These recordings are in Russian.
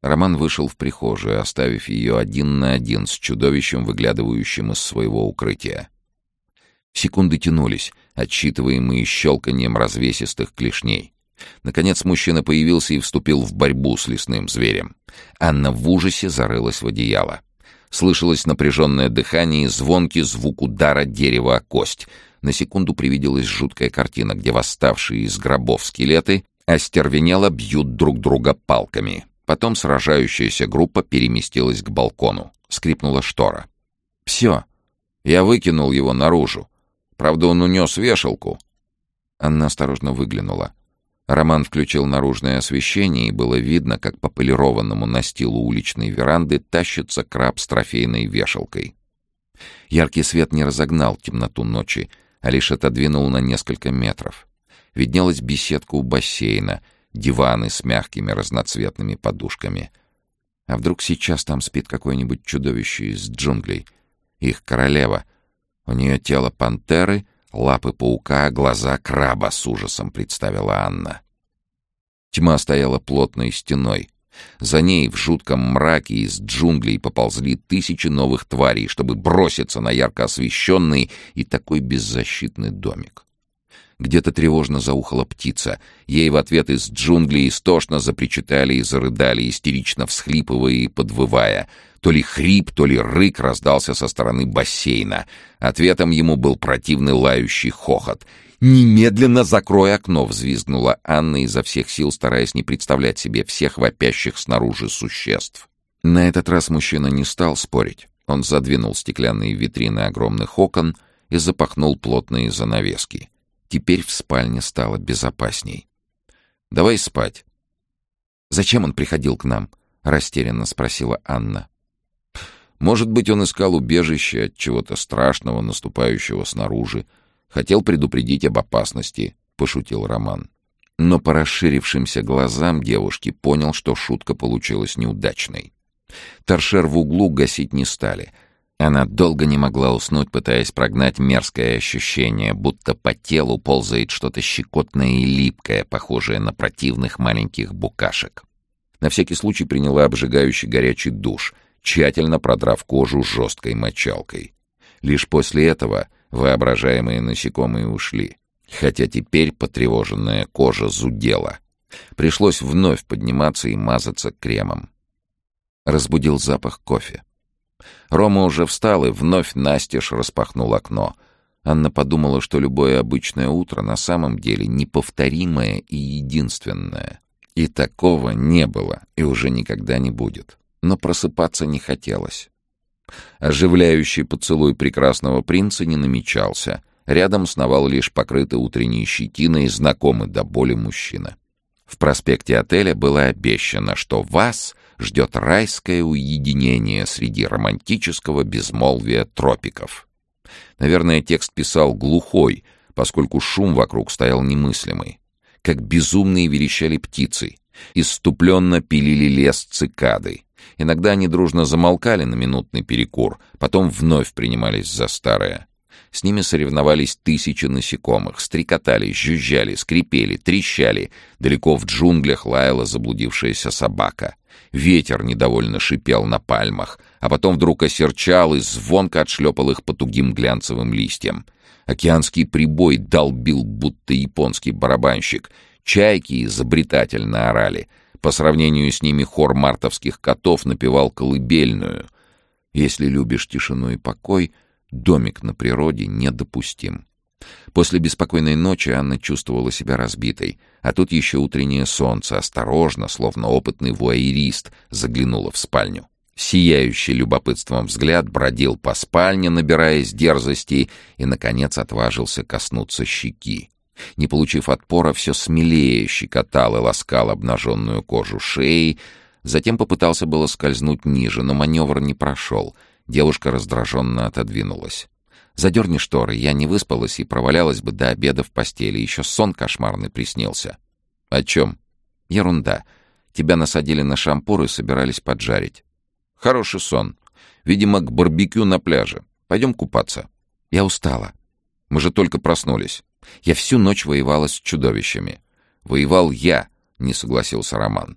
Роман вышел в прихожую, оставив ее один на один с чудовищем, выглядывающим из своего укрытия. Секунды тянулись, отсчитываемые щелканьем развесистых клешней. Наконец мужчина появился и вступил в борьбу с лесным зверем. Анна в ужасе зарылась в одеяло. Слышалось напряженное дыхание и звонкий звук удара дерева о кость. На секунду привиделась жуткая картина, где восставшие из гробов скелеты остервенело бьют друг друга палками. Потом сражающаяся группа переместилась к балкону. Скрипнула штора. «Все. Я выкинул его наружу. Правда, он унес вешалку». Анна осторожно выглянула. Роман включил наружное освещение, и было видно, как по полированному настилу уличной веранды тащится краб с трофейной вешалкой. Яркий свет не разогнал темноту ночи, а лишь отодвинул на несколько метров. Виднелась беседка у бассейна, диваны с мягкими разноцветными подушками. А вдруг сейчас там спит какое-нибудь чудовище из джунглей? Их королева. У нее тело пантеры, лапы паука, глаза краба, с ужасом представила Анна. Тьма стояла плотной стеной. За ней в жутком мраке из джунглей поползли тысячи новых тварей, чтобы броситься на ярко освещенный и такой беззащитный домик. Где-то тревожно заухала птица. Ей в ответ из джунглей истошно запричитали и зарыдали, истерично всхлипывая и подвывая. То ли хрип, то ли рык раздался со стороны бассейна. Ответом ему был противный лающий хохот. «Немедленно закрой окно!» — взвизгнула Анна изо всех сил, стараясь не представлять себе всех вопящих снаружи существ. На этот раз мужчина не стал спорить. Он задвинул стеклянные витрины огромных окон и запахнул плотные занавески. Теперь в спальне стало безопасней. «Давай спать». «Зачем он приходил к нам?» — растерянно спросила Анна. «Может быть, он искал убежище от чего-то страшного, наступающего снаружи. Хотел предупредить об опасности», — пошутил Роман. Но по расширившимся глазам девушки понял, что шутка получилась неудачной. Торшер в углу гасить не стали. Она долго не могла уснуть, пытаясь прогнать мерзкое ощущение, будто по телу ползает что-то щекотное и липкое, похожее на противных маленьких букашек. На всякий случай приняла обжигающий горячий душ, тщательно продрав кожу жесткой мочалкой. Лишь после этого воображаемые насекомые ушли, хотя теперь потревоженная кожа зудела. Пришлось вновь подниматься и мазаться кремом. Разбудил запах кофе. Рома уже встал и вновь настежь распахнул окно. Анна подумала, что любое обычное утро на самом деле неповторимое и единственное. И такого не было, и уже никогда не будет. Но просыпаться не хотелось. Оживляющий поцелуй прекрасного принца не намечался. Рядом сновал лишь покрытый утренней щетиной знакомый до боли мужчина. В проспекте отеля было обещано, что вас ждет райское уединение среди романтического безмолвия тропиков. Наверное, текст писал глухой, поскольку шум вокруг стоял немыслимый. Как безумные верещали птицы, исступленно пилили лес цикады. Иногда они дружно замолкали на минутный перекур, потом вновь принимались за старое. С ними соревновались тысячи насекомых, стрекотали, жужжали, скрипели, трещали. Далеко в джунглях лаяла заблудившаяся собака. Ветер недовольно шипел на пальмах, а потом вдруг осерчал и звонко отшлепал их по тугим глянцевым листьям. Океанский прибой долбил, будто японский барабанщик. Чайки изобретательно орали. По сравнению с ними хор мартовских котов напевал колыбельную. Если любишь тишину и покой, домик на природе недопустим. После беспокойной ночи Анна чувствовала себя разбитой, а тут еще утреннее солнце осторожно, словно опытный вуайерист, заглянуло в спальню. Сияющий любопытством взгляд бродил по спальне, набираясь дерзости, и, наконец, отважился коснуться щеки. Не получив отпора, все смелее щекотал и ласкал обнаженную кожу шеи, затем попытался было скользнуть ниже, но маневр не прошел. Девушка раздраженно отодвинулась. «Задерни шторы, я не выспалась и провалялась бы до обеда в постели. Еще сон кошмарный приснился». «О чем?» «Ерунда. Тебя насадили на шампур и собирались поджарить». «Хороший сон. Видимо, к барбекю на пляже. Пойдем купаться». «Я устала. Мы же только проснулись. Я всю ночь воевала с чудовищами». «Воевал я», — не согласился Роман.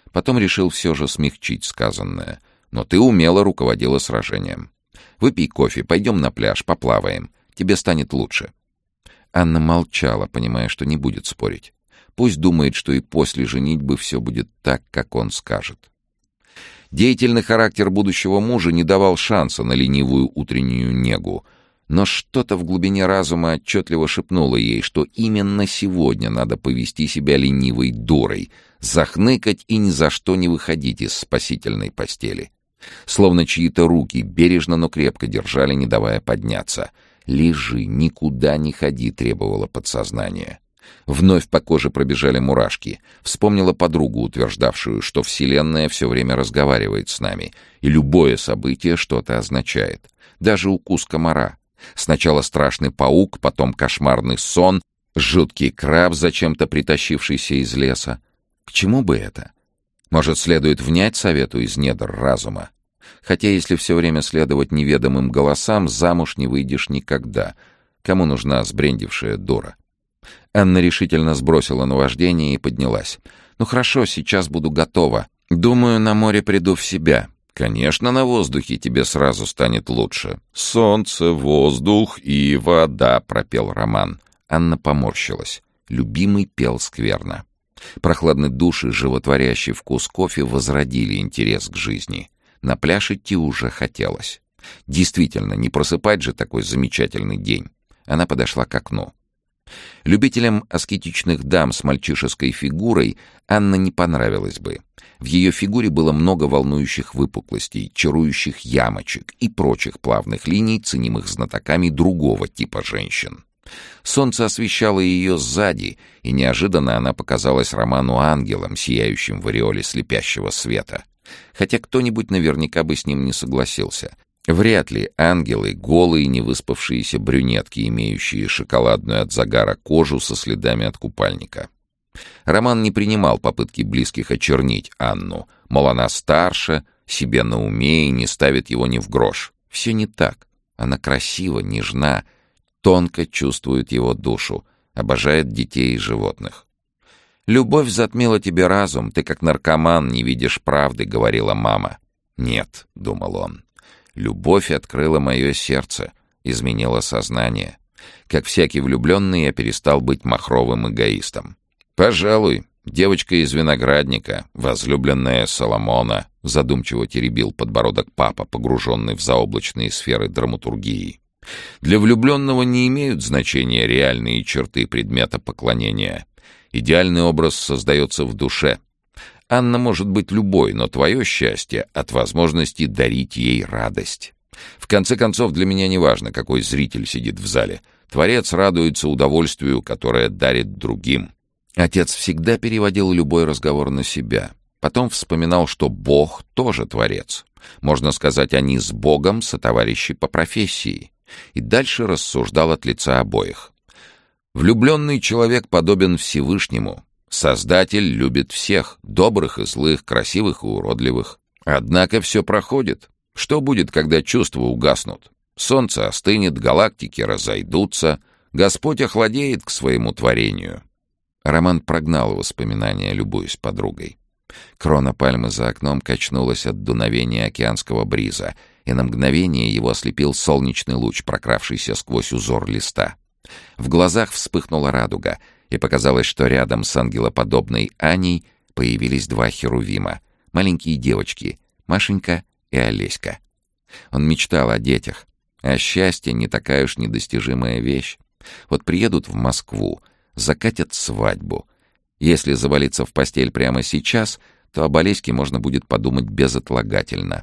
Потом решил все же смягчить сказанное. «Но ты умело руководила сражением. Выпей кофе, пойдем на пляж, поплаваем. Тебе станет лучше». Анна молчала, понимая, что не будет спорить. Пусть думает, что и после женитьбы все будет так, как он скажет. Деятельный характер будущего мужа не давал шанса на ленивую утреннюю негу, но что-то в глубине разума отчетливо шепнуло ей, что именно сегодня надо повести себя ленивой дурой, захныкать и ни за что не выходить из спасительной постели. Словно чьи-то руки бережно, но крепко держали, не давая подняться. «Лежи, никуда не ходи», — требовало подсознание. Вновь по коже пробежали мурашки. Вспомнила подругу, утверждавшую, что Вселенная все время разговаривает с нами, и любое событие что-то означает. Даже укус комара. Сначала страшный паук, потом кошмарный сон, жуткий краб, зачем-то притащившийся из леса. К чему бы это? Может, следует внять совету из недр разума? Хотя если все время следовать неведомым голосам, замуж не выйдешь никогда. Кому нужна сбрендившая дура? Анна решительно сбросила наваждение и поднялась. «Ну хорошо, сейчас буду готова. Думаю, на море приду в себя». «Конечно, на воздухе тебе сразу станет лучше». «Солнце, воздух и вода», — пропел Роман. Анна поморщилась. Любимый пел скверно. Прохладный душ и животворящий вкус кофе возродили интерес к жизни. На пляж идти уже хотелось. Действительно, не просыпать же такой замечательный день. Она подошла к окну. Любителям аскетичных дам с мальчишеской фигурой Анна не понравилась бы. В ее фигуре было много волнующих выпуклостей, чарующих ямочек и прочих плавных линий, ценимых знатоками другого типа женщин. Солнце освещало ее сзади, и неожиданно она показалась Роману ангелом, сияющим в ореоле слепящего света. Хотя кто-нибудь наверняка бы с ним не согласился. Вряд ли ангелы — голые, невыспавшиеся брюнетки, имеющие шоколадную от загара кожу со следами от купальника. Роман не принимал попытки близких очернить Анну, мол, она старше, себе на уме и не ставит его ни в грош. Все не так. Она красива, нежна, тонко чувствует его душу, обожает детей и животных. «Любовь затмила тебе разум, ты как наркоман не видишь правды», — говорила мама. «Нет», — думал он. Любовь открыла мое сердце, изменила сознание. Как всякий влюбленный, я перестал быть махровым эгоистом. «Пожалуй, девочка из виноградника, возлюбленная Соломона», задумчиво теребил подбородок папа, погруженный в заоблачные сферы драматургии. «Для влюбленного не имеют значения реальные черты предмета поклонения. Идеальный образ создается в душе. Анна может быть любой, но твое счастье от возможности дарить ей радость. В конце концов, для меня не важно, какой зритель сидит в зале. Творец радуется удовольствию, которое дарит другим». Отец всегда переводил любой разговор на себя. Потом вспоминал, что Бог тоже творец. Можно сказать, они с Богом сотоварищи по профессии. И дальше рассуждал от лица обоих. Влюбленный человек подобен Всевышнему. Создатель любит всех, добрых и злых, красивых и уродливых. Однако все проходит. Что будет, когда чувства угаснут? Солнце остынет, галактики разойдутся, Господь охладеет к своему творению. Роман прогнал воспоминания, любуясь подругой. Крона пальмы за окном качнулась от дуновения океанского бриза, и на мгновение его ослепил солнечный луч, прокравшийся сквозь узор листа. В глазах вспыхнула радуга, и показалось, что рядом с ангелоподобной Аней появились два херувима, маленькие девочки, Машенька и Олеська. Он мечтал о детях, а счастье не такая уж недостижимая вещь. Вот приедут в Москву, закатят свадьбу. Если завалиться в постель прямо сейчас, то об Олеське можно будет подумать безотлагательно.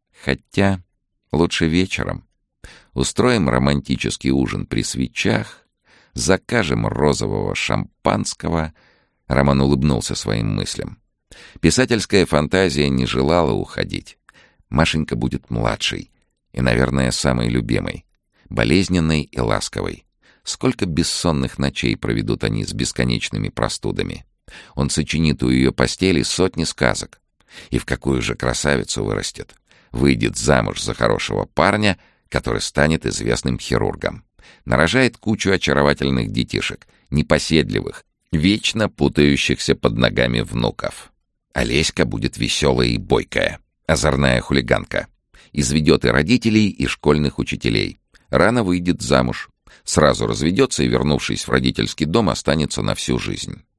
Хотя лучше вечером. Устроим романтический ужин при свечах, закажем розового шампанского. Роман улыбнулся своим мыслям. Писательская фантазия не желала уходить. Машенька будет младшей и, наверное, самой любимой, болезненной и ласковой. Сколько бессонных ночей проведут они с бесконечными простудами. Он сочинит у ее постели сотни сказок. И в какую же красавицу вырастет. Выйдет замуж за хорошего парня, который станет известным хирургом. Нарожает кучу очаровательных детишек, непоседливых, вечно путающихся под ногами внуков. Олеська будет веселая и бойкая, озорная хулиганка. Изведет и родителей, и школьных учителей. Рано выйдет замуж. Сразу разведется и, вернувшись в родительский дом, останется на всю жизнь.